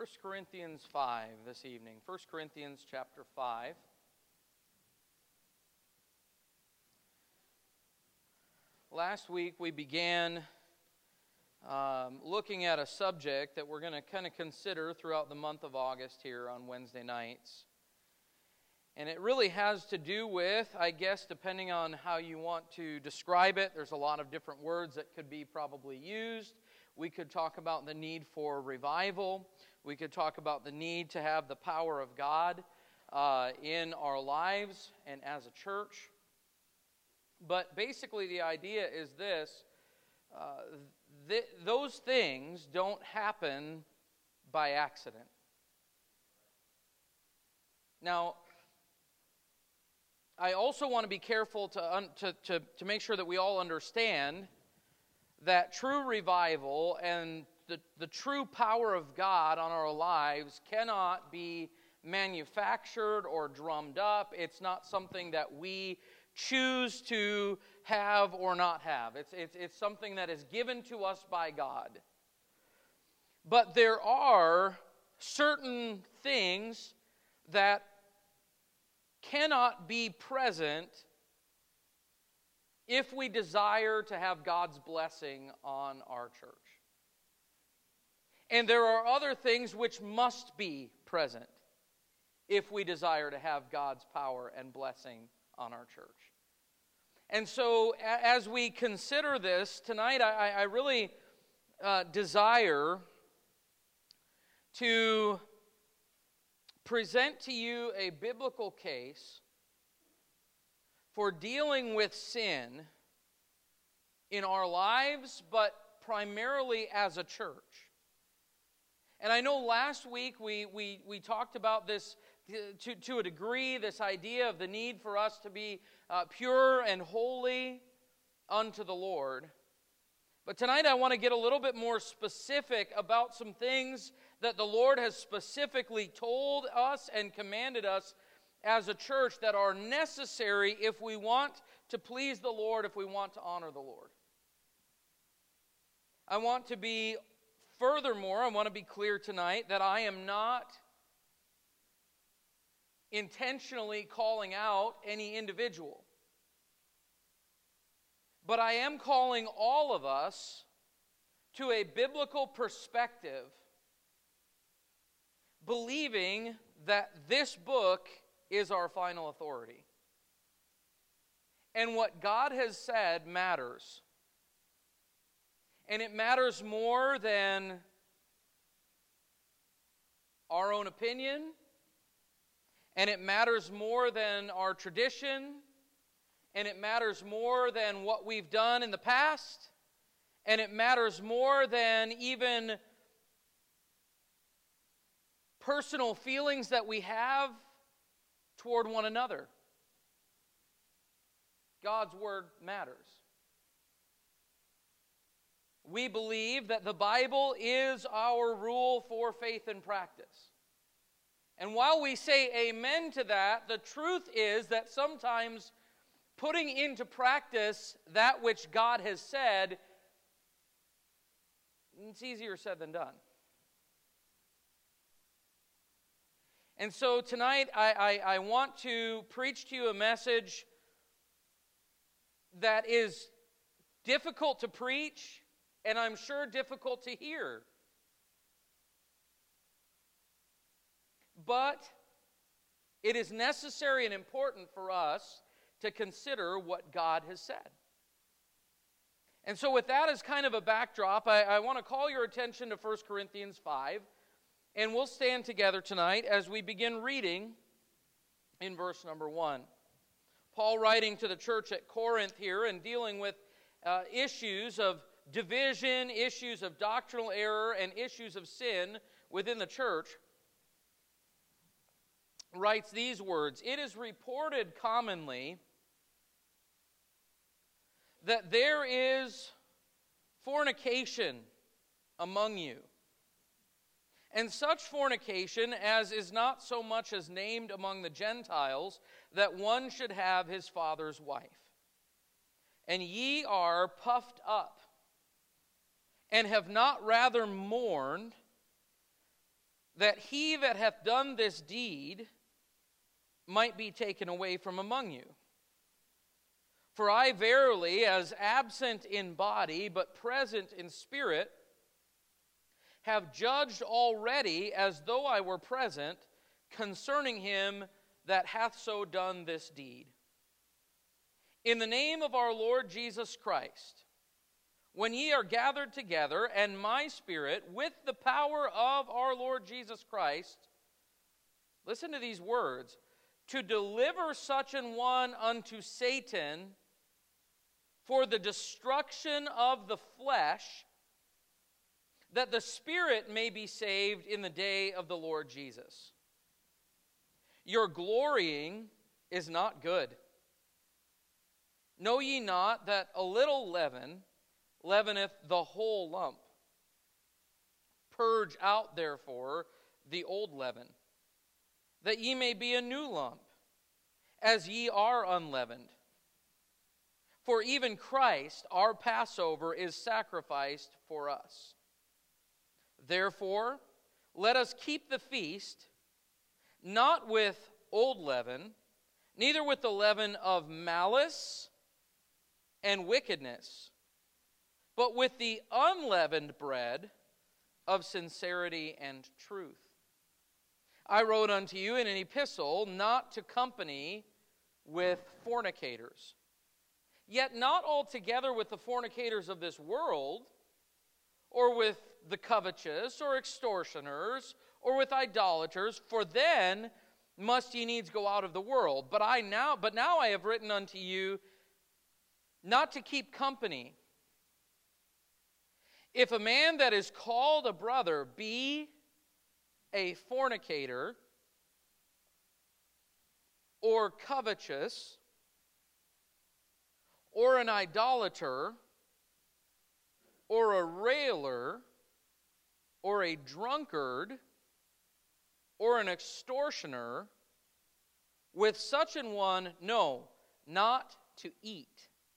1 Corinthians 5 this evening. 1 Corinthians chapter 5. Last week we began looking at a subject that we're going to kind of consider throughout the month of August here on Wednesday nights. And it really has to do with, I guess, depending on how you want to describe it, there's a lot of different words that could be probably used. We could talk about the need for revival. We could talk about the need to have the power of God in our lives and as a church. But basically the idea is this, those things don't happen by accident. Now, I also want to be careful to make sure that we all understand that true revival and the true power of God on our lives cannot be manufactured or drummed up. It's not something that we choose to have or not have. It's something that is given to us by God. But there are certain things that cannot be present if we desire to have God's blessing on our church. And there are other things which must be present if we desire to have God's power and blessing on our church. And so as we consider this tonight, I really desire to present to you a biblical case for dealing with sin in our lives, but primarily as a church. And I know last week we talked about this to a degree, this idea of the need for us to be pure and holy unto the Lord. But tonight I want to get a little bit more specific about some things that the Lord has specifically told us and commanded us as a church that are necessary if we want to please the Lord, if we want to honor the Lord. I want to be clear tonight that I am not intentionally calling out any individual. But I am calling all of us to a biblical perspective, believing that this book is our final authority. And what God has said matters. And it matters more than our own opinion. And it matters more than our tradition. And it matters more than what we've done in the past. And it matters more than even personal feelings that we have toward one another. God's word matters. We believe that the Bible is our rule for faith and practice. And while we say amen to that, the truth is that sometimes putting into practice that which God has said, it's easier said than done. And so tonight I want to preach to you a message that is difficult to preach, and I'm sure difficult to hear. But it is necessary and important for us to consider what God has said. And so with that as kind of a backdrop, I want to call your attention to 1 Corinthians 5, and we'll stand together tonight as we begin reading in verse number 1. Paul, writing to the church at Corinth here and dealing with issues of division, issues of doctrinal error, and issues of sin within the church, writes these words: "It is reported commonly that there is fornication among you, and such fornication as is not so much as named among the Gentiles, that one should have his father's wife. And ye are puffed up, and have not rather mourned that he that hath done this deed might be taken away from among you. For I verily, as absent in body, but present in spirit, have judged already, as though I were present, concerning him that hath so done this deed. In the name of our Lord Jesus Christ, when ye are gathered together, and my spirit, with the power of our Lord Jesus Christ, listen to these words, to deliver such an one unto Satan for the destruction of the flesh, that the spirit may be saved in the day of the Lord Jesus. Your glorying is not good. Know ye not that a little leaven leaveneth the whole lump? Purge out therefore the old leaven, that ye may be a new lump, as ye are unleavened. For even Christ, our Passover, is sacrificed for us. Therefore, let us keep the feast, not with old leaven, neither with the leaven of malice and wickedness, but with the unleavened bread of sincerity and truth. I wrote unto you in an epistle not to company with fornicators, yet not altogether with the fornicators of this world, or with the covetous, or extortioners, or with idolaters, for then must ye needs go out of the world. But now I have written unto you not to keep company. If a man that is called a brother be a fornicator, or covetous, or an idolater, or a railer, or a drunkard, or an extortioner, with such an one, no, not to eat.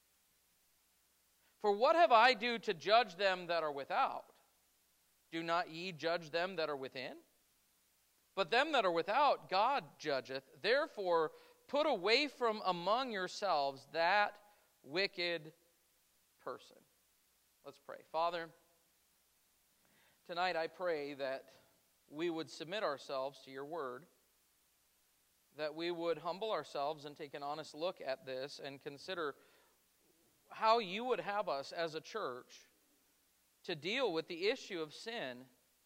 For what have I do to judge them that are without? Do not ye judge them that are within? But them that are without God judgeth. Therefore put away from among yourselves that wicked person. Let's pray. Father, tonight I pray that we would submit ourselves to your word, that we would humble ourselves and take an honest look at this and consider how you would have us as a church to deal with the issue of sin.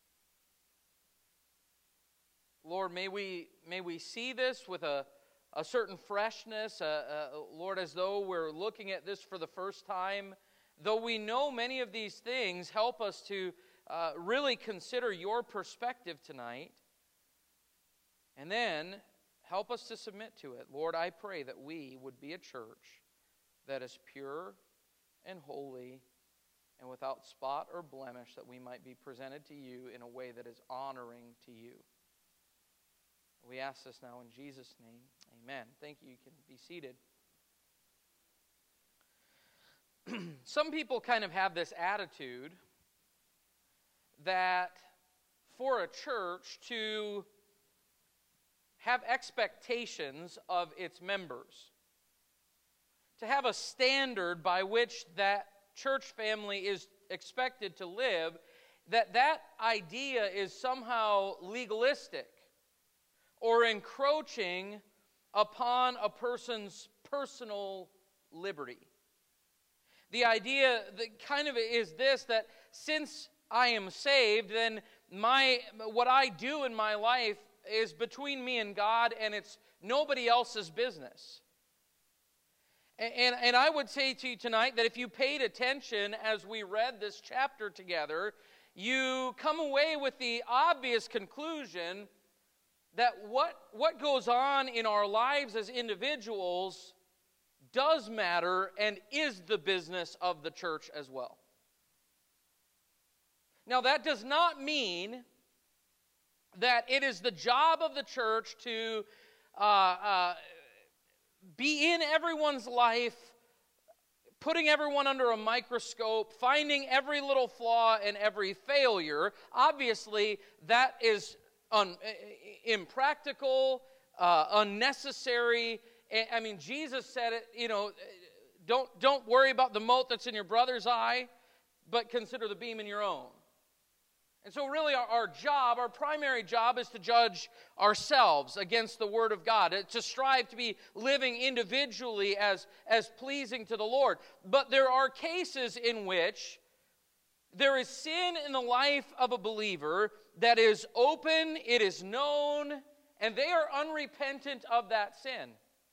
Lord, may we see this with a certain freshness, Lord, as though we're looking at this for the first time. Though we know many of these things, help us to really consider your perspective tonight. And then help us to submit to it. Lord, I pray that we would be a church that is pure and holy and without spot or blemish, that we might be presented to you in a way that is honoring to you. We ask this now in Jesus' name. Amen. Thank you. You can be seated. Some people kind of have this attitude that for a church to have expectations of its members, to have a standard by which that church family is expected to live, that idea is somehow legalistic or encroaching upon a person's personal liberty. The idea that kind of is this, that since I am saved, then what I do in my life is between me and God, and it's nobody else's business. And I would say to you tonight that if you paid attention as we read this chapter together, you come away with the obvious conclusion that what goes on in our lives as individuals does matter and is the business of the church as well. Now, that does not mean that it is the job of the church to be in everyone's life, putting everyone under a microscope, finding every little flaw and every failure. Obviously, that is impractical, unnecessary. I mean, Jesus said it, don't worry about the mote that's in your brother's eye, but consider the beam in your own. And so really our primary job is to judge ourselves against the Word of God, to strive to be living individually as pleasing to the Lord. But there are cases in which there is sin in the life of a believer that is open, it is known, and they are unrepentant of that sin.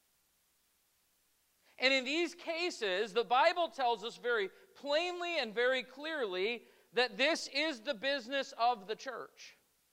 And in these cases, the Bible tells us very plainly and very clearly that this is the business of the church.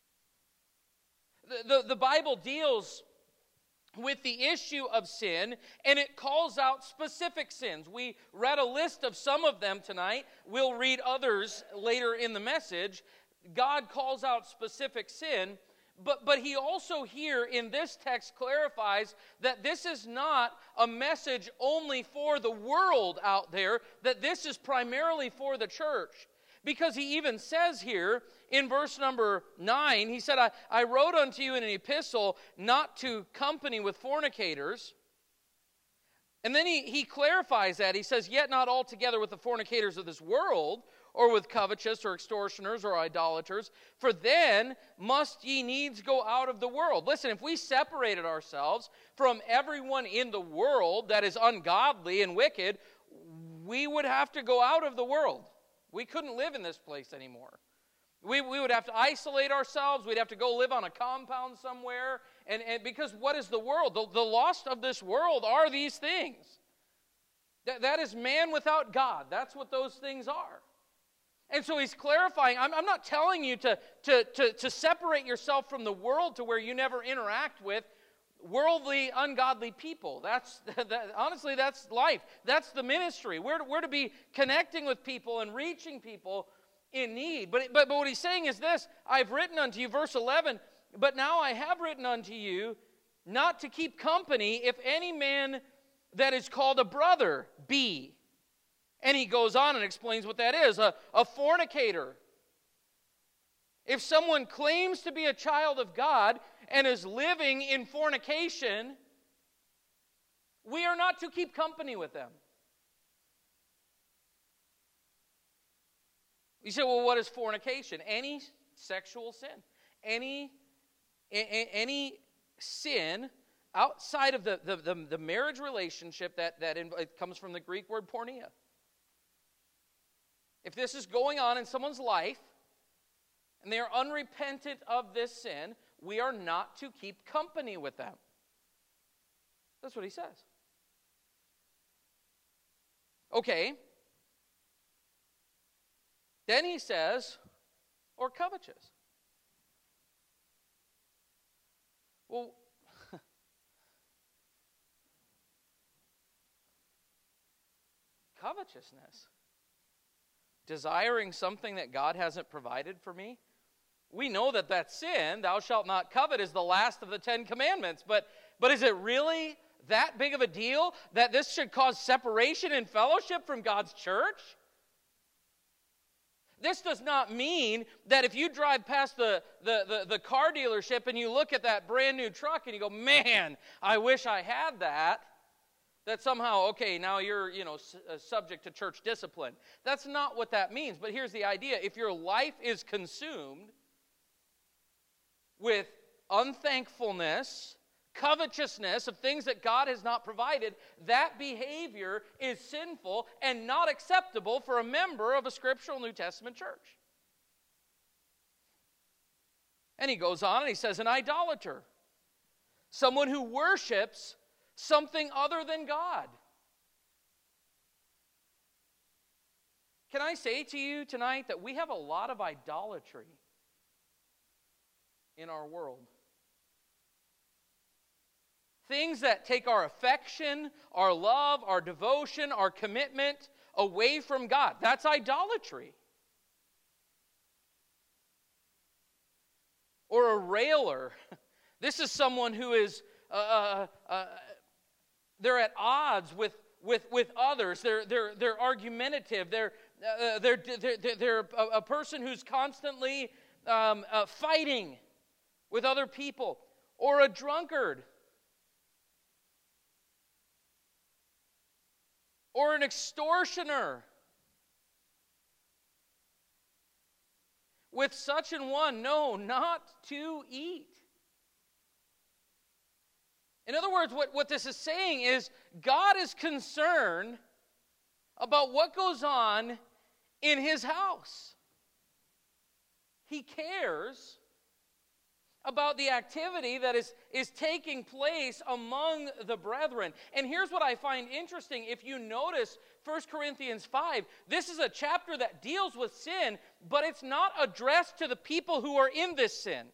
The Bible deals with the issue of sin, and it calls out specific sins. We read a list of some of them tonight. We'll read others later in the message. God calls out specific sin, but he also here in this text clarifies that this is not a message only for the world out there, that this is primarily for the church. Because he even says here in verse number 9, he said, I wrote unto you in an epistle not to company with fornicators. And then he clarifies that. He says, yet not altogether with the fornicators of this world, or with covetous, or extortioners, or idolaters, for then must ye needs go out of the world. Listen, if we separated ourselves from everyone in the world that is ungodly and wicked, we would have to go out of the world. We couldn't live in this place anymore. We would have to isolate ourselves. We'd have to go live on a compound somewhere. And because what is the world? The lost of this world are these things. That is man without God. That's what those things are. And so he's clarifying, I'm not telling you to separate yourself from the world to where you never interact with worldly, ungodly people. Honestly, that's life. That's the ministry. We're to be connecting with people and reaching people in need. But what he's saying is this, I've written unto you, verse 11, but now I have written unto you not to keep company if any man that is called a brother be. And he goes on and explains what that is, a fornicator. If someone claims to be a child of God and is living in fornication, we are not to keep company with them. You say, well, what is fornication? Any sexual sin. Any sin outside of the marriage relationship that it comes from the Greek word porneia. If this is going on in someone's life, and they are unrepentant of this sin, we are not to keep company with them. That's what he says. Okay. Then he says, or covetous. Well, covetousness. Desiring something that God hasn't provided for me. We know that sin, thou shalt not covet, is the last of the 10 commandments. But is it really that big of a deal that this should cause separation in fellowship from God's church? This does not mean that if you drive past the car dealership and you look at that brand new truck and you go, man, I wish I had that somehow, okay, now you're, subject to church discipline. That's not what that means. But here's the idea. If your life is consumed with unthankfulness, covetousness of things that God has not provided, that behavior is sinful and not acceptable for a member of a scriptural New Testament church. And he goes on and he says, an idolater, someone who worships something other than God. Can I say to you tonight that we have a lot of idolatry in our world? Things that take our affection, our love, our devotion, our commitment away from God. That's idolatry. Or a railer. This is someone who is they're at odds with others. They're argumentative. They're a person who's constantly fighting. with other people, or a drunkard, or an extortioner. With such an one, no, not to eat. In other words, what this is saying is God is concerned about what goes on in His house. He cares about the activity that is taking place among the brethren. And here's what I find interesting. If you notice 1 Corinthians 5, this is a chapter that deals with sin, but it's not addressed to the people who are in this sin.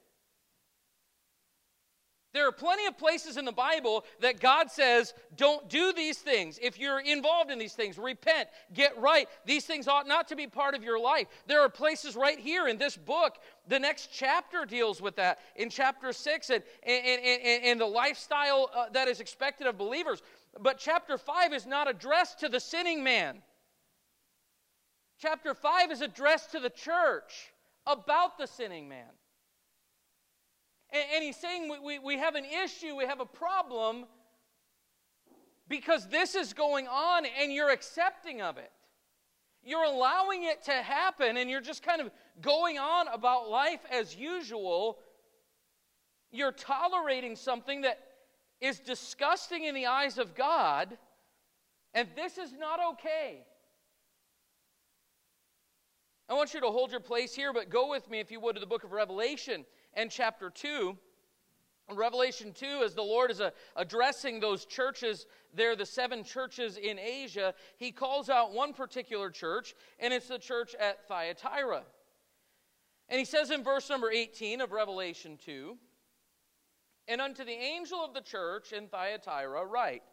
There are plenty of places in the Bible that God says, don't do these things. If you're involved in these things, repent, get right. These things ought not to be part of your life. There are places right here in this book. The next chapter deals with that in chapter 6 and the lifestyle that is expected of believers. But chapter 5 is not addressed to the sinning man. Chapter 5 is addressed to the church about the sinning man. And he's saying we have an issue, we have a problem, because this is going on and you're accepting of it. You're allowing it to happen and you're just kind of going on about life as usual. You're tolerating something that is disgusting in the eyes of God, and this is not okay. I want you to hold your place here, but go with me, if you would, to the book of Revelation and chapter 2. In Revelation 2, as the Lord is addressing those churches there, the 7 churches in Asia, He calls out one particular church, and it's the church at Thyatira. And He says in verse number 18 of Revelation 2, "And unto the angel of the church in Thyatira write,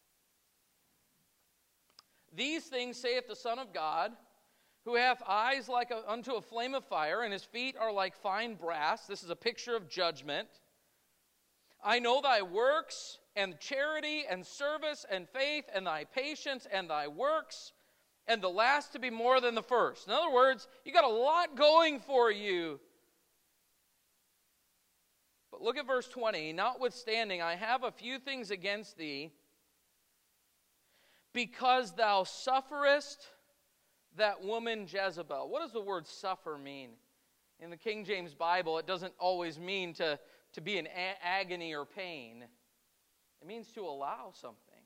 These things saith the Son of God, who hath eyes like unto a flame of fire, and His feet are like fine brass." This is a picture of judgment. "I know thy works, and charity, and service, and faith, and thy patience, and thy works, and the last to be more than the first." In other words, you got a lot going for you. But look at verse 20. "Notwithstanding, I have a few things against thee, because thou sufferest that woman Jezebel." What does the word suffer mean? In the King James Bible, it doesn't always mean to be in agony or pain. It means to allow something.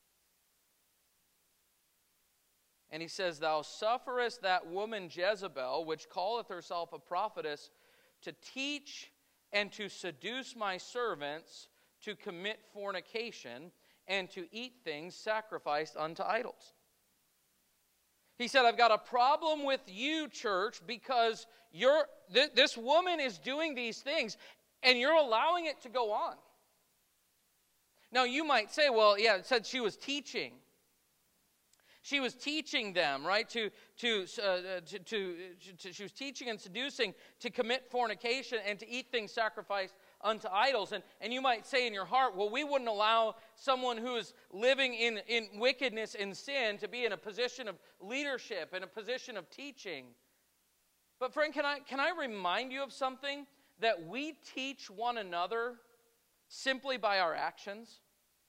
And he says, "Thou sufferest that woman Jezebel, which calleth herself a prophetess, to teach and to seduce my servants to commit fornication and to eat things sacrificed unto idols." He said, I've got a problem with you, church, because this woman is doing these things, and you're allowing it to go on. Now, you might say, well, yeah, it said she was teaching. She was teaching them, right, she was teaching and seducing to commit fornication and to eat things sacrificed unto idols. And you might say in your heart, well, we wouldn't allow someone who is living in wickedness and sin to be in a position of leadership, in a position of teaching. But friend, can I remind you of something? That we teach one another simply by our actions.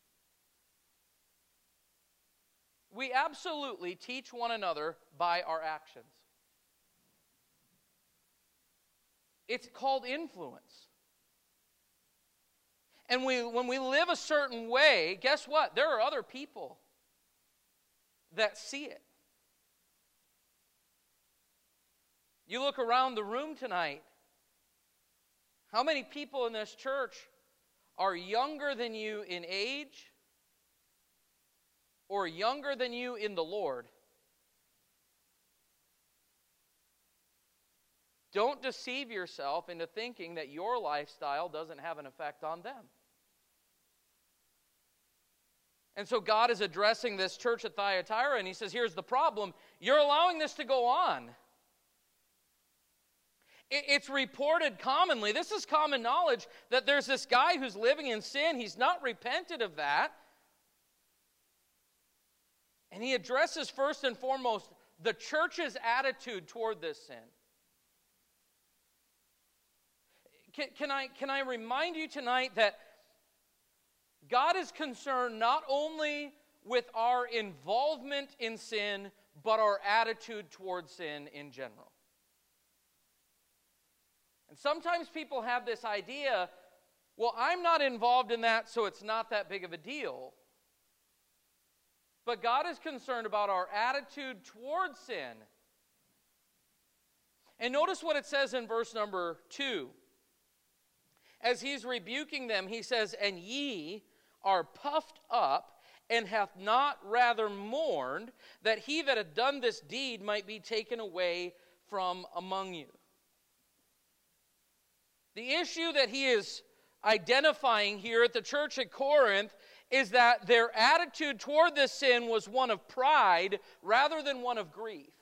We absolutely teach one another by our actions. It's called influence. And when we live a certain way, guess what? There are other people that see it. You look around the room tonight, how many people in this church are younger than you in age or younger than you in the Lord? Don't deceive yourself into thinking that your lifestyle doesn't have an effect on them. And so God is addressing this church at Thyatira, and He says, here's the problem. You're allowing this to go on. It's reported commonly, this is common knowledge, that there's this guy who's living in sin. He's not repented of that. And he addresses first and foremost the church's attitude toward this sin. Can I remind you tonight that God is concerned not only with our involvement in sin, but our attitude towards sin in general. And sometimes people have this idea, well, I'm not involved in that, so it's not that big of a deal. But God is concerned about our attitude towards sin. And notice what it says in verse number 2. As he's rebuking them, he says, "And ye are puffed up, and hath not rather mourned, that he that had done this deed might be taken away from among you." The issue that he is identifying here at the church at Corinth is that their attitude toward this sin was one of pride rather than one of grief.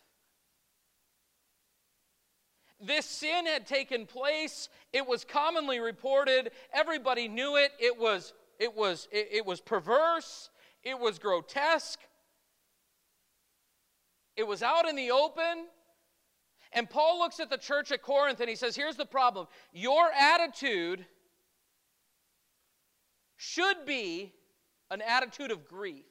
This sin had taken place. It was commonly reported. Everybody knew it. It was perverse. It was grotesque. It was out in the open. And Paul looks at the church at Corinth and he says, here's the problem. Your attitude should be an attitude of grief.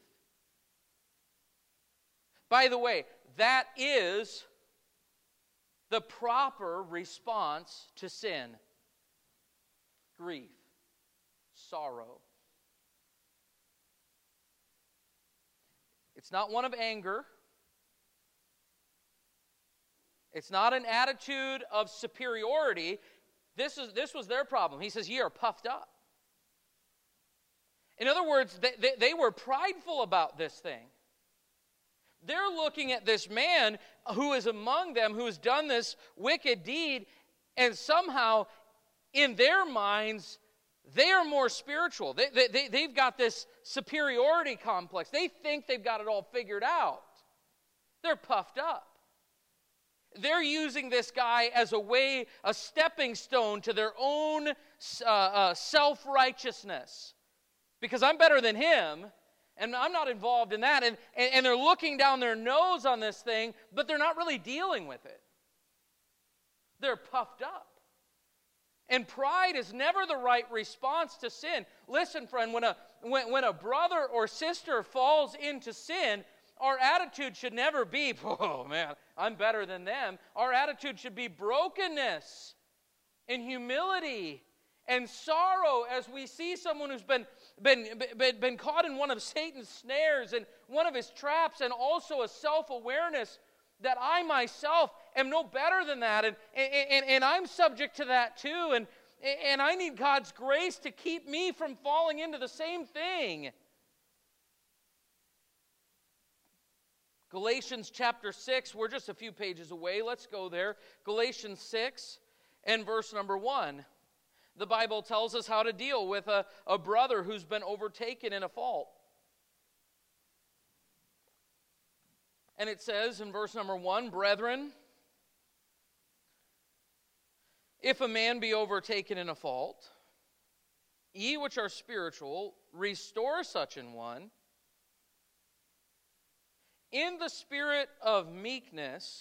By the way, that is the proper response to sin. Grief, sorrow. It's not one of anger. It's not an attitude of superiority. This was their problem. He says, ye are puffed up. In other words, they were prideful about this thing. They're looking at this man who is among them, who has done this wicked deed, and somehow, in their minds, they are more spiritual. They've got this superiority complex. They think they've got it all figured out. They're puffed up. They're using this guy as a stepping stone to their own self-righteousness. Because I'm better than him, and I'm not involved in that. And they're looking down their nose on this thing, but they're not really dealing with it. They're puffed up. And pride is never the right response to sin. Listen, friend, when a brother or sister falls into sin, our attitude should never be, oh man, I'm better than them. Our attitude should be brokenness and humility and sorrow as we see someone who's been caught in one of Satan's snares and one of his traps, and also a self-awareness that I myself am no better than that, and I'm subject to that too, and I need God's grace to keep me from falling into the same thing. Galatians chapter 6, we're just a few pages away. Let's go there. Galatians 6 and verse number 1. The Bible tells us how to deal with a brother who's been overtaken in a fault. And it says in verse number 1, brethren, if a man be overtaken in a fault, ye which are spiritual, restore such an one in the spirit of meekness,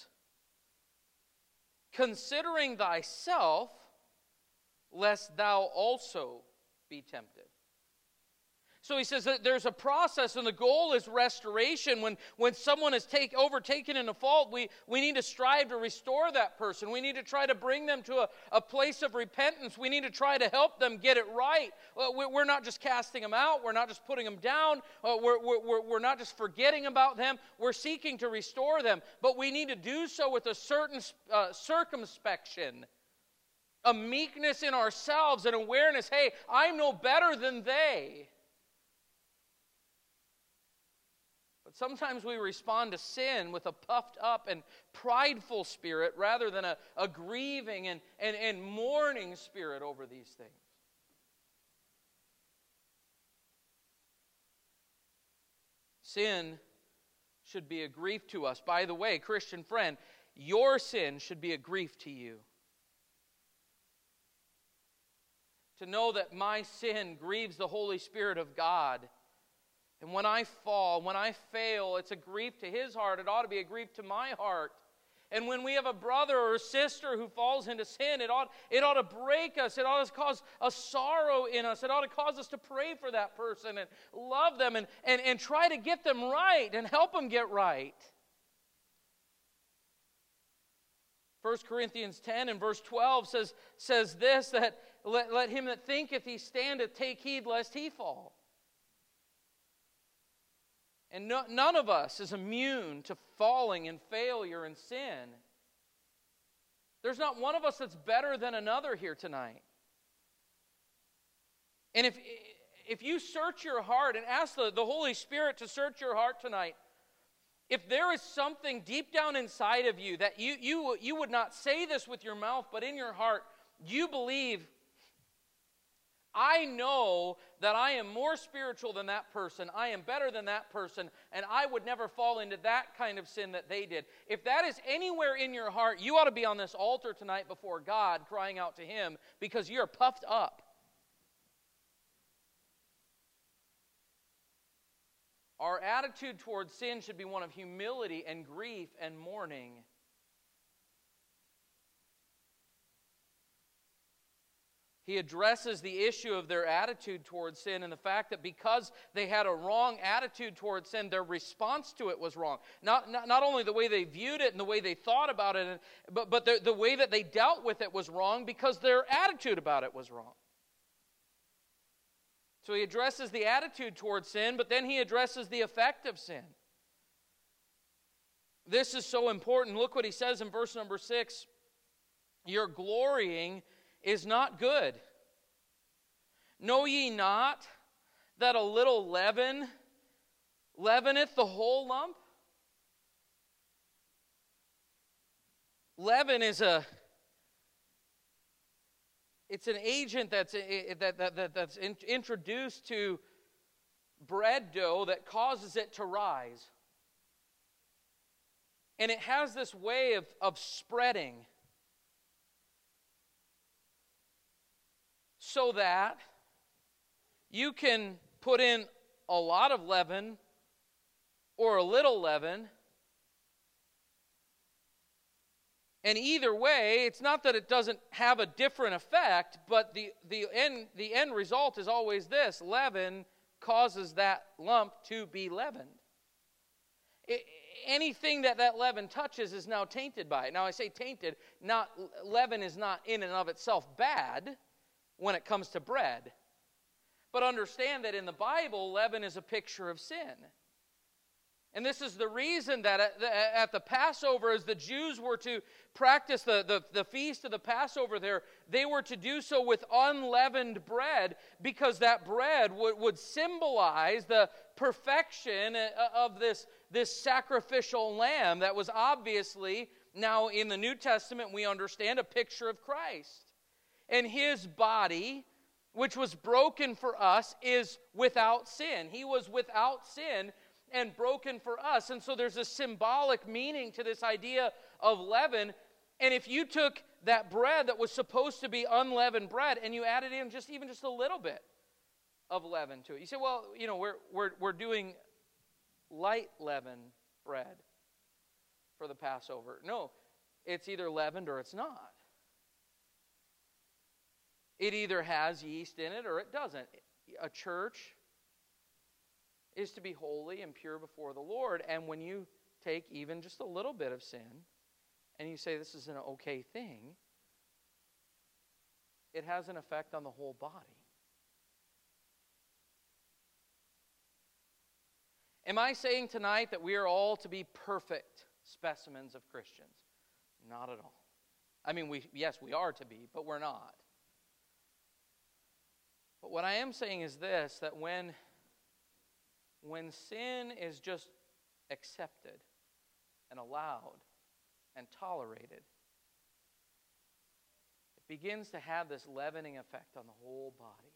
considering thyself, lest thou also be tempted. So he says that there's a process, and the goal is restoration. When someone is overtaken in a fault, we need to strive to restore that person. We need to try to bring them to a place of repentance. We need to try to help them get it right. We're not just casting them out. We're not just putting them down. We're not just forgetting about them. We're seeking to restore them. But we need to do so with a certain circumspection, a meekness in ourselves, an awareness, hey, I'm no better than they. But sometimes we respond to sin with a puffed up and prideful spirit rather than a grieving and mourning spirit over these things. Sin should be a grief to us. By the way, Christian friend, your sin should be a grief to you. To know that my sin grieves the Holy Spirit of God. And when I fall, when I fail, it's a grief to His heart. It ought to be a grief to my heart. And when we have a brother or a sister who falls into sin, it ought to break us. It ought to cause a sorrow in us. It ought to cause us to pray for that person and love them and try to get them right and help them get right. 1 Corinthians 10 and verse 12 says this, that let him that thinketh he standeth take heed lest he fall. And none of us is immune to falling and failure and sin. There's not one of us that's better than another here tonight. And if you search your heart and ask the Holy Spirit to search your heart tonight, if there is something deep down inside of you that you would not say this with your mouth, but in your heart, you believe, I know that I am more spiritual than that person, I am better than that person, and I would never fall into that kind of sin that they did. If that is anywhere in your heart, you ought to be on this altar tonight before God crying out to Him because you're puffed up. Our attitude towards sin should be one of humility and grief and mourning. He addresses the issue of their attitude towards sin and the fact that because they had a wrong attitude towards sin, their response to it was wrong. Not only the way they viewed it and the way they thought about it, but the way that they dealt with it was wrong because their attitude about it was wrong. So he addresses the attitude towards sin, but then he addresses the effect of sin. This is so important. Look what he says in verse number 6. Your glorying is not good. Know ye not that a little leaven leaveneth the whole lump? Leaven is it's an agent that's introduced to bread dough that causes it to rise. And it has this way of spreading so that you can put in a lot of leaven or a little leaven. And either way, it's not that it doesn't have a different effect, but the end result is always this. Leaven causes that lump to be leavened. Anything that leaven touches is now tainted by it. Now I say tainted, leaven is not in and of itself bad when it comes to bread. But understand that in the Bible, leaven is a picture of sin. And this is the reason that at the Passover, as the Jews were to practice the feast of the Passover there, they were to do so with unleavened bread because that bread would symbolize the perfection of this sacrificial lamb that was obviously, now in the New Testament we understand, a picture of Christ. And His body, which was broken for us, is without sin. He was without sin and broken for us. And so there's a symbolic meaning to this idea of leaven. And if you took that bread that was supposed to be unleavened bread and you added in even just a little bit of leaven to it, you say, well, we're doing light leaven bread for the Passover. No, it's either leavened or it's not. It either has yeast in it or it doesn't. A church is to be holy and pure before the Lord. And when you take even just a little bit of sin and you say this is an okay thing, it has an effect on the whole body. Am I saying tonight that we are all to be perfect specimens of Christians? Not at all. I mean, yes, we are to be, but we're not. But what I am saying is this, that when sin is just accepted and allowed and tolerated, it begins to have this leavening effect on the whole body.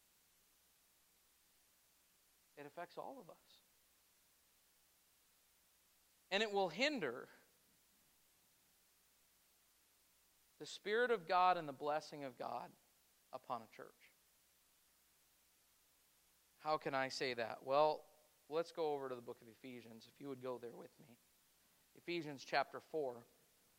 It affects all of us. And it will hinder the Spirit of God and the blessing of God upon a church. How can I say that? Well, let's go over to the book of Ephesians, if you would go there with me. Ephesians chapter 4.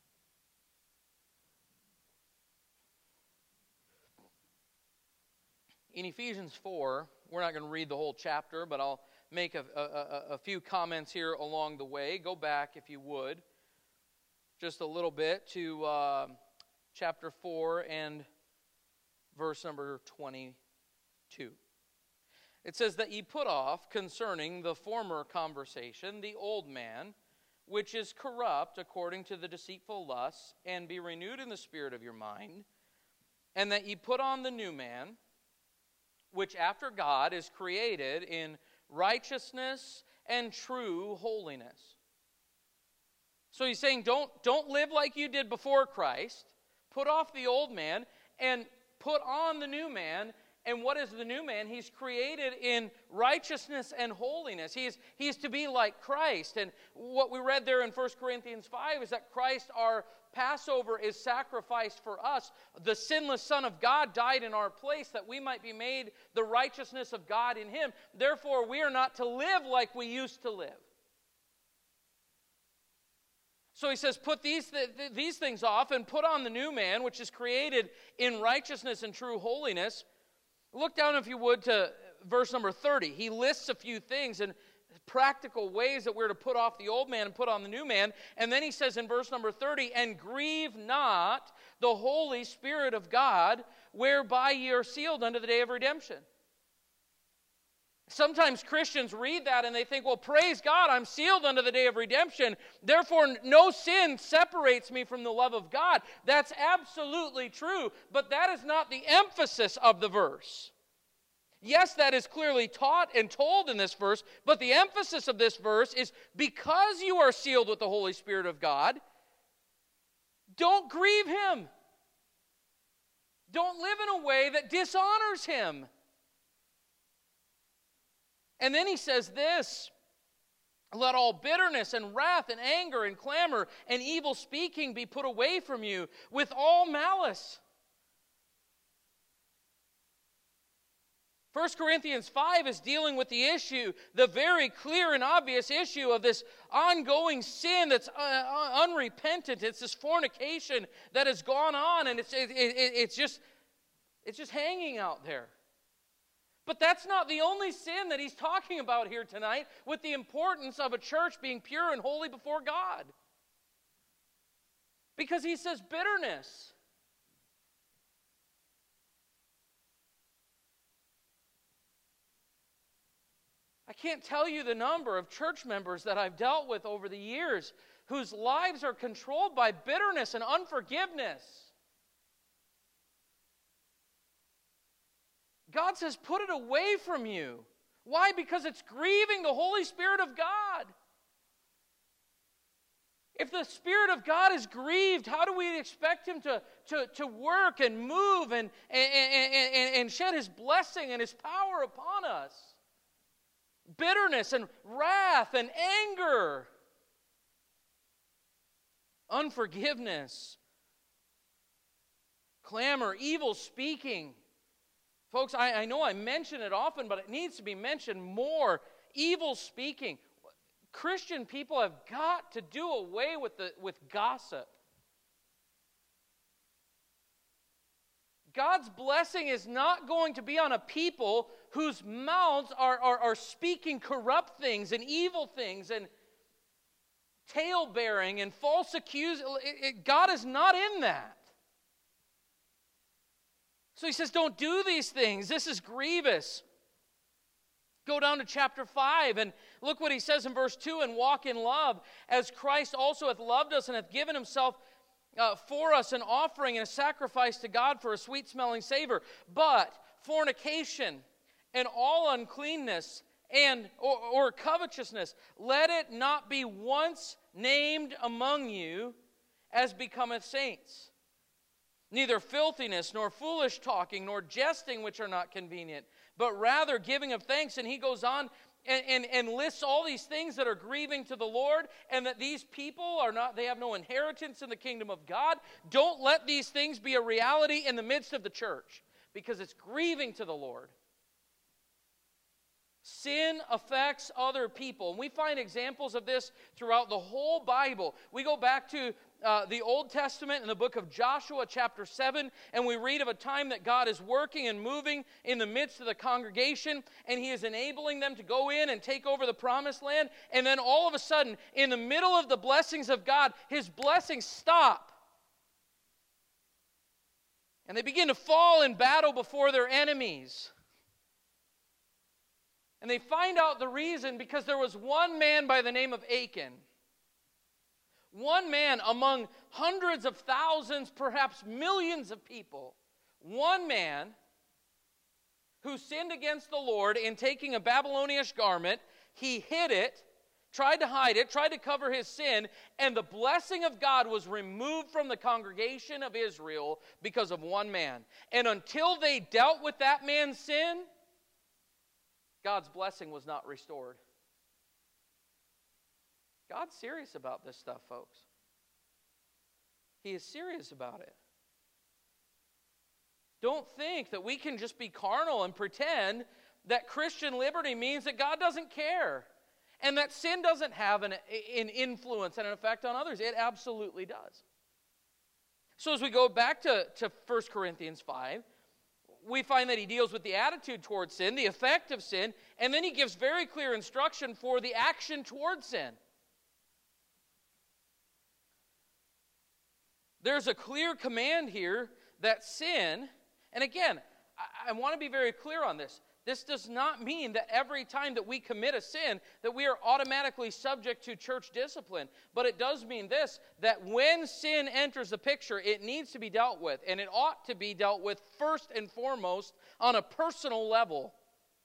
In Ephesians 4, we're not going to read the whole chapter, but I'll make a few comments here along the way. Go back, if you would, just a little bit to chapter 4 and verse number 22. It says that ye put off concerning the former conversation the old man, which is corrupt according to the deceitful lusts, and be renewed in the spirit of your mind, and that ye put on the new man, which after God is created in righteousness and true holiness. So he's saying, don't live like you did before Christ. Put off the old man and put on the new man. And what is the new man? He's created in righteousness and holiness. He is to be like Christ. And what we read there in 1 Corinthians 5 is that Christ, our Passover, is sacrificed for us. The sinless Son of God died in our place that we might be made the righteousness of God in Him. Therefore, we are not to live like we used to live. So he says, put these things off and put on the new man, which is created in righteousness and true holiness. Look down, if you would, to verse number 30. He lists a few things and practical ways that we're to put off the old man and put on the new man. And then he says in verse number 30, and grieve not the Holy Spirit of God, whereby ye are sealed unto the day of redemption. Sometimes Christians read that and they think, well, praise God, I'm sealed unto the day of redemption. Therefore, no sin separates me from the love of God. That's absolutely true, but that is not the emphasis of the verse. Yes, that is clearly taught and told in this verse, but the emphasis of this verse is because you are sealed with the Holy Spirit of God, don't grieve Him. Don't live in a way that dishonors Him. And then he says this, let all bitterness and wrath and anger and clamor and evil speaking be put away from you with all malice. 1 Corinthians 5 is dealing with the issue, the very clear and obvious issue of this ongoing sin that's unrepentant. It's this fornication that has gone on, and it's just hanging out there. But that's not the only sin that he's talking about here tonight with the importance of a church being pure and holy before God. Because he says bitterness. I can't tell you the number of church members that I've dealt with over the years whose lives are controlled by bitterness and unforgiveness. God says, put it away from you. Why? Because it's grieving the Holy Spirit of God. If the Spirit of God is grieved, how do we expect Him to work and move and shed His blessing and His power upon us? Bitterness and wrath and anger, unforgiveness, clamor, evil speaking. Folks, I know I mention it often, but it needs to be mentioned more. Evil speaking. Christian people have got to do away with gossip. God's blessing is not going to be on a people whose mouths are speaking corrupt things and evil things and tale-bearing and false accusing. God is not in that. So he says, don't do these things. This is grievous. Go down to chapter 5 and look what he says in verse 2, and walk in love, as Christ also hath loved us and hath given himself for us an offering and a sacrifice to God for a sweet-smelling savor. But fornication and all uncleanness and or covetousness, let it not be once named among you as becometh saints. Neither filthiness, nor foolish talking, nor jesting, which are not convenient, but rather giving of thanks. And he goes on and lists all these things that are grieving to the Lord, and that these people they have no inheritance in the kingdom of God. Don't let these things be a reality in the midst of the church, because it's grieving to the Lord. Sin affects other people. And we find examples of this throughout the whole Bible. We go back to the Old Testament in the book of Joshua chapter 7, and we read of a time that God is working and moving in the midst of the congregation, and He is enabling them to go in and take over the promised land. And then all of a sudden, in the middle of the blessings of God, His blessings stop. And they begin to fall in battle before their enemies. And they find out the reason because there was one man by the name of Achan. One man among hundreds of thousands, perhaps millions of people. One man who sinned against the Lord in taking a Babylonian garment. He hid it, tried to hide it, tried to cover his sin, and the blessing of God was removed from the congregation of Israel because of one man. And until they dealt with that man's sin, God's blessing was not restored. God's serious about this stuff, folks. He is serious about it. Don't think that we can just be carnal and pretend that Christian liberty means that God doesn't care and that sin doesn't have an influence and an effect on others. It absolutely does. So as we go back to 1 Corinthians 5, we find that he deals with the attitude towards sin, the effect of sin, and then he gives very clear instruction for the action towards sin. There's a clear command here that sin, and again, I want to be very clear on this. This does not mean that every time that we commit a sin that we are automatically subject to church discipline. But it does mean this, that when sin enters the picture, it needs to be dealt with. And it ought to be dealt with first and foremost on a personal level.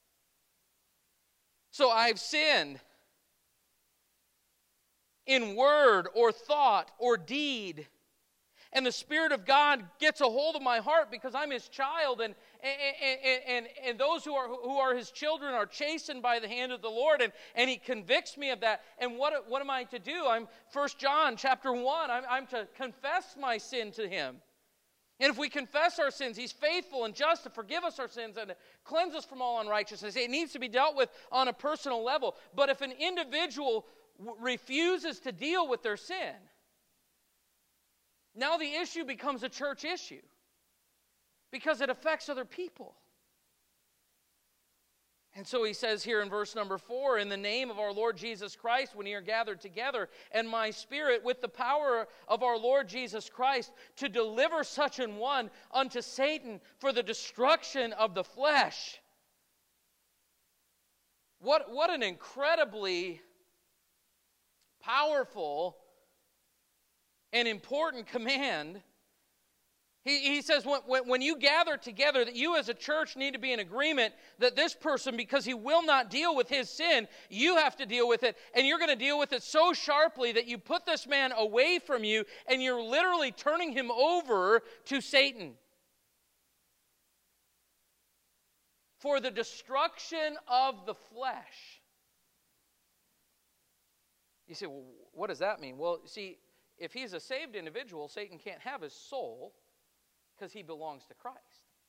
So I've sinned in word or thought or deed. And the Spirit of God gets a hold of my heart because I'm His child, and those who are His children are chastened by the hand of the Lord, and He convicts me of that. And what am I to do? I'm 1 John chapter 1. I'm to confess my sin to Him. And if we confess our sins, He's faithful and just to forgive us our sins and to cleanse us from all unrighteousness. It needs to be dealt with on a personal level. But if an individual refuses to deal with their sin, now the issue becomes a church issue because it affects other people. And so he says here in verse number 4, in the name of our Lord Jesus Christ, when ye are gathered together, and my spirit with the power of our Lord Jesus Christ, to deliver such an one unto Satan for the destruction of the flesh. What an incredibly powerful an important command. He says when you gather together that you as a church need to be in agreement that this person, because he will not deal with his sin, you have to deal with it, and you're going to deal with it so sharply that you put this man away from you and you're literally turning him over to Satan for the destruction of the flesh. You say, well, what does that mean? Well, see, if he's a saved individual, Satan can't have his soul because he belongs to Christ.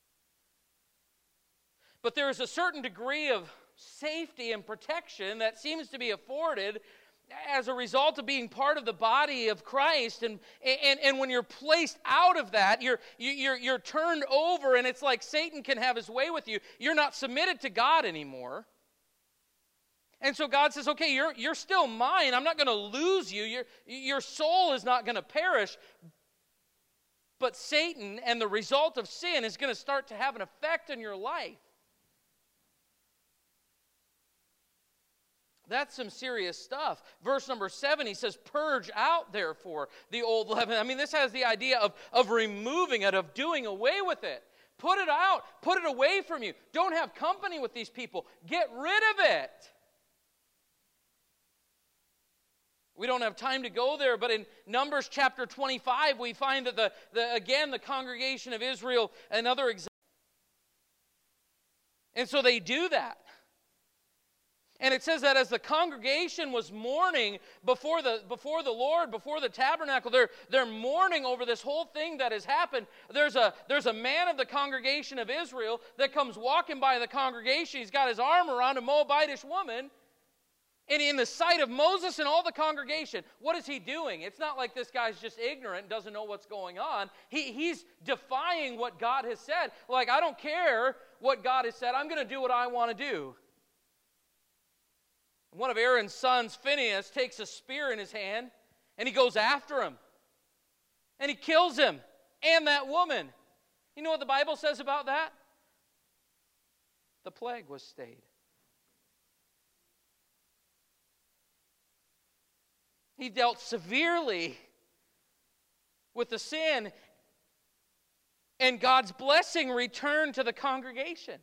But there is a certain degree of safety and protection that seems to be afforded as a result of being part of the body of Christ. And when you're placed out of that, you're turned over, and it's like Satan can have his way with you. You're not submitted to God anymore. And so God says, okay, you're still mine. I'm not going to lose you. Your soul is not going to perish. But Satan and the result of sin is going to start to have an effect on your life. That's some serious stuff. Verse number 7, he says, purge out, therefore, the old leaven. I mean, this has the idea of removing it, of doing away with it. Put it out. Put it away from you. Don't have company with these people. Get rid of it. We don't have time to go there, but in Numbers chapter 25, we find that the congregation of Israel, another example. And so they do that. And it says that as the congregation was mourning before the Lord, before the tabernacle, they're mourning over this whole thing that has happened. There's a man of the congregation of Israel that comes walking by the congregation. He's got his arm around a Moabitish woman. And in the sight of Moses and all the congregation, what is he doing? It's not like this guy's just ignorant and doesn't know what's going on. He's defying what God has said. Like, I don't care what God has said. I'm going to do what I want to do. One of Aaron's sons, Phinehas, takes a spear in his hand, and he goes after him. And he kills him and that woman. You know what the Bible says about that? The plague was stayed. He dealt severely with the sin, and God's blessing returned to the congregation.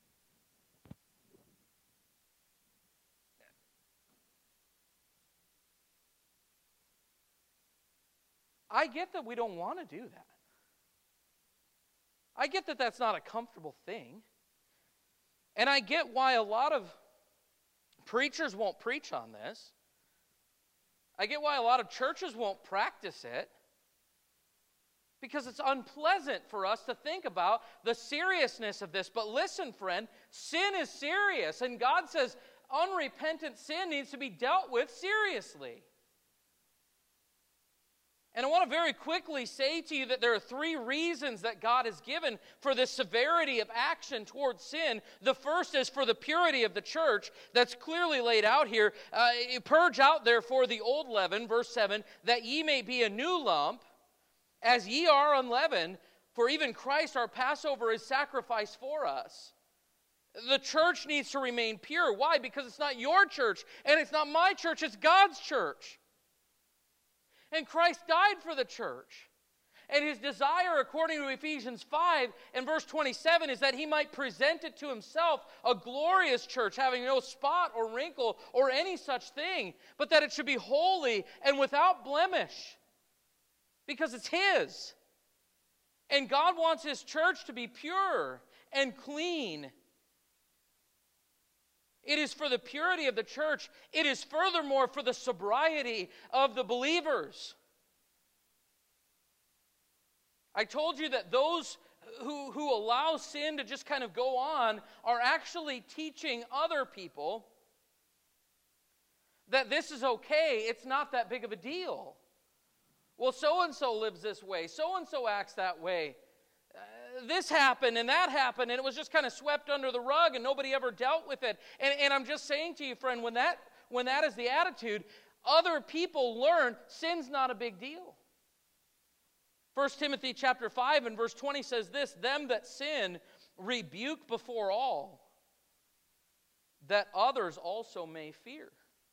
I get that we don't want to do that. I get that that's not a comfortable thing. And I get why a lot of preachers won't preach on this. I get why a lot of churches won't practice it. Because it's unpleasant for us to think about the seriousness of this. But listen, friend, sin is serious. And God says unrepentant sin needs to be dealt with seriously. And I want to very quickly say to you that there are 3 reasons that God has given for the severity of action towards sin. The first is for the purity of the church. That's clearly laid out here. Purge out therefore the old leaven, verse 7, that ye may be a new lump, as ye are unleavened, for even Christ our Passover is sacrificed for us. The church needs to remain pure. Why? Because it's not your church, and it's not my church, it's God's church. And Christ died for the church. And his desire, according to Ephesians 5 and verse 27, is that he might present it to himself a glorious church, having no spot or wrinkle or any such thing, but that it should be holy and without blemish, because it's his. And God wants his church to be pure and clean. It is for the purity of the church. It is furthermore for the sobriety of the believers. I told you that those who allow sin to just kind of go on are actually teaching other people that this is okay. It's not that big of a deal. Well, so-and-so lives this way. So-and-so acts that way. This happened and that happened, and it was just kind of swept under the rug and nobody ever dealt with it. And I'm just saying to you, friend, when that is the attitude, other people learn sin's not a big deal. 1 Timothy chapter 5 and verse 20 says this, them that sin rebuke before all, that others also may fear.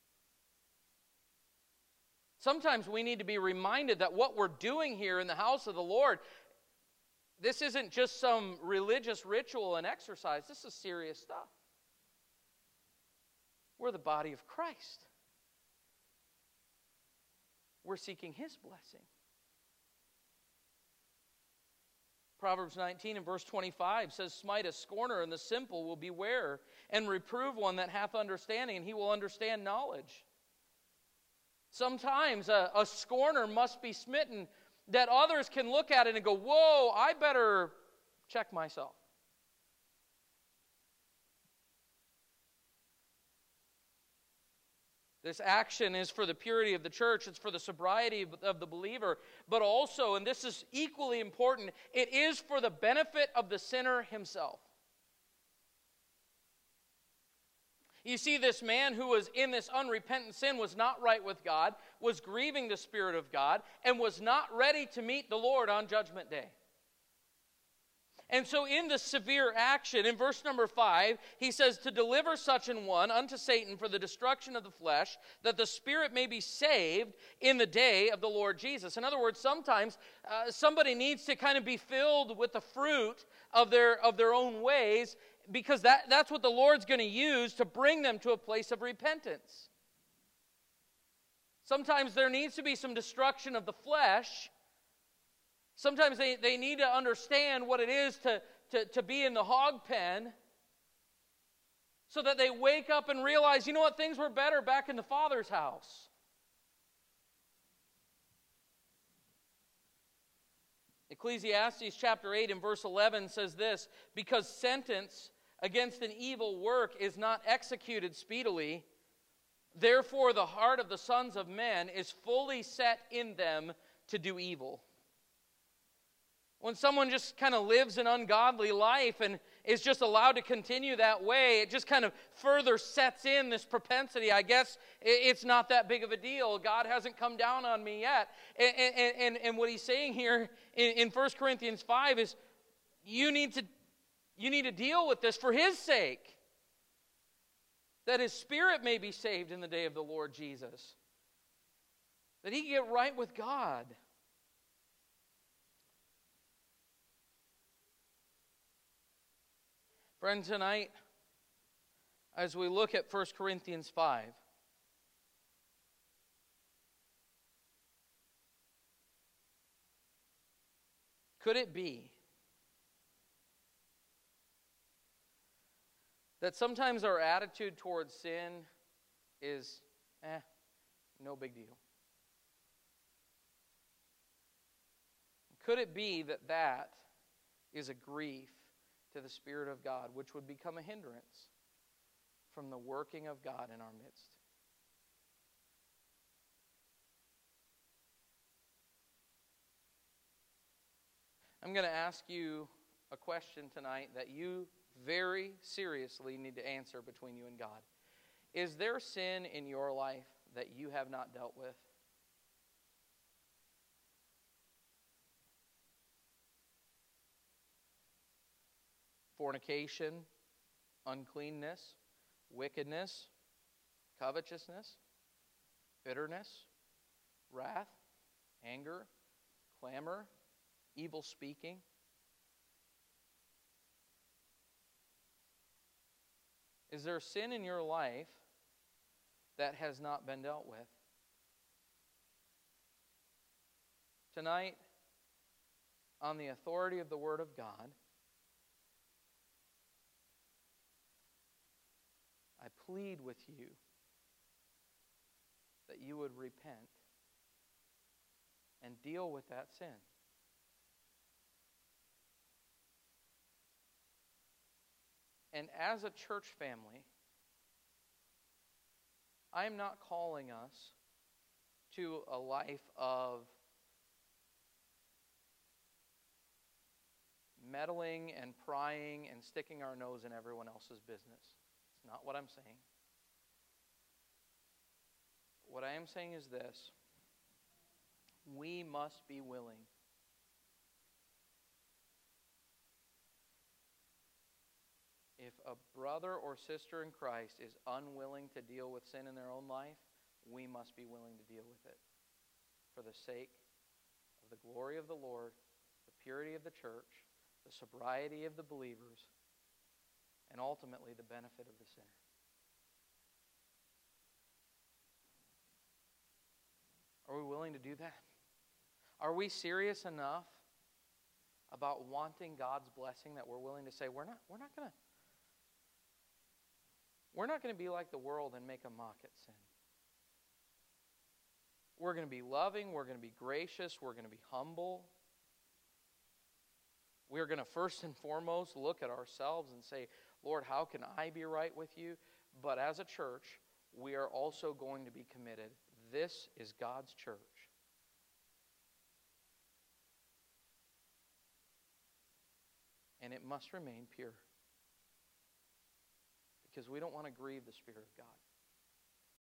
Sometimes we need to be reminded that what we're doing here in the house of the Lord, this isn't just some religious ritual and exercise. This is serious stuff. We're the body of Christ. We're seeking his blessing. Proverbs 19 and verse 25 says, smite a scorner, and the simple will beware, and reprove one that hath understanding, and he will understand knowledge. Sometimes a scorner must be smitten that others can look at it and go, whoa, I better check myself. This action is for the purity of the church. It's for the sobriety of the believer. But also, and this is equally important, it is for the benefit of the sinner himself. You see, this man who was in this unrepentant sin was not right with God, was grieving the Spirit of God, and was not ready to meet the Lord on Judgment Day. And so in the severe action, in verse number 5, he says, to deliver such an one unto Satan for the destruction of the flesh, that the spirit may be saved in the day of the Lord Jesus. In other words, sometimes somebody needs to kind of be filled with the fruit of their own ways, because that's what the Lord's going to use to bring them to a place of repentance. Sometimes there needs to be some destruction of the flesh. Sometimes they need to understand what it is to be in the hog pen so that they wake up and realize, you know what, things were better back in the Father's house. Ecclesiastes chapter 8 and verse 11 says this, because sentence against an evil work is not executed speedily, therefore the heart of the sons of men is fully set in them to do evil. When someone just kind of lives an ungodly life and is just allowed to continue that way, it just kind of further sets in this propensity. I guess it's not that big of a deal. God hasn't come down on me yet. And what he's saying here in 1 Corinthians 5 is you need to deal with this for his sake, that his spirit may be saved in the day of the Lord Jesus, that he can get right with God. Friends, tonight, as we look at 1 Corinthians 5, could it be that sometimes our attitude towards sin is, no big deal? Could it be that that is a grief to the Spirit of God, which would become a hindrance from the working of God in our midst? I'm going to ask you a question tonight that you very seriously need to answer between you and God. Is there sin in your life that you have not dealt with? Fornication, uncleanness, wickedness, covetousness, bitterness, wrath, anger, clamor, evil speaking. Is there sin in your life that has not been dealt with? Tonight, on the authority of the Word of God, I plead with you that you would repent and deal with that sin. And as a church family, I am not calling us to a life of meddling and prying and sticking our nose in everyone else's business. It's not what I'm saying. What I am saying is this: we must be willing if a brother or sister in Christ is unwilling to deal with sin in their own life, we must be willing to deal with it for the sake of the glory of the Lord, the purity of the church, the sobriety of the believers, and ultimately the benefit of the sinner. Are we willing to do that? Are we serious enough about wanting God's blessing that we're willing to say, we're not going to be like the world and make a mock at sin. We're going to be loving, we're going to be gracious, we're going to be humble. We're going to first and foremost look at ourselves and say, Lord, how can I be right with you? But as a church, we are also going to be committed. This is God's church. And it must remain pure, because we don't want to grieve the Spirit of God.